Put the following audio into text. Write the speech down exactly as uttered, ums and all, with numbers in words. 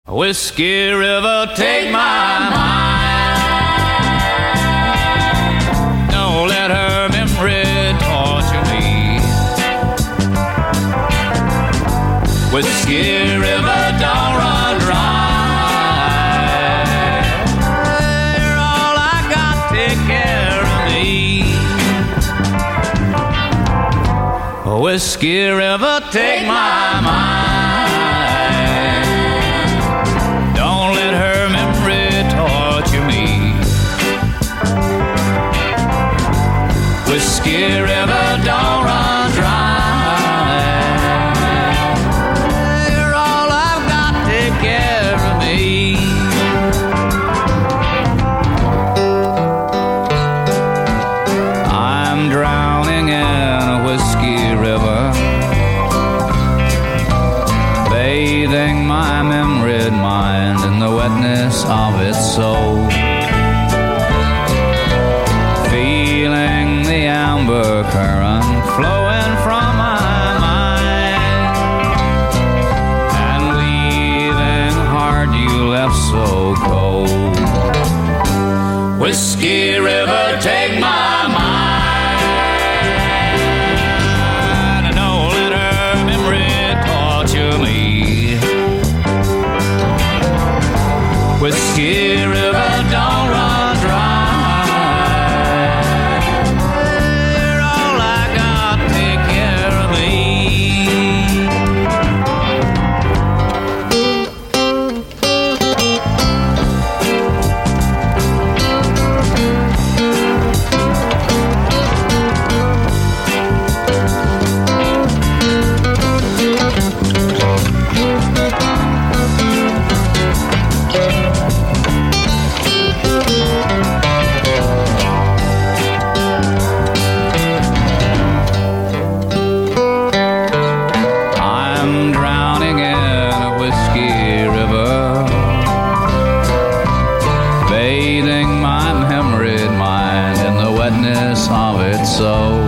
Whiskey River, take my mind. Don't let her memory torture me. Whiskey River, don't run dry. You're all I got, take care of me. Whiskey River, take my mind. Whiskey River, don't run dry. You're all I've got, take care of me. I'm drowning in a whiskey river, bathing my memoried mind in the wetness of its soul. Amber current flowing from my mind, and leaving heart you left so cold. Whiskey River, take my mind. Don't let her memory torture me. Whiskey River, don't run dry. Bathing my memoried mind in the wetness of its soul.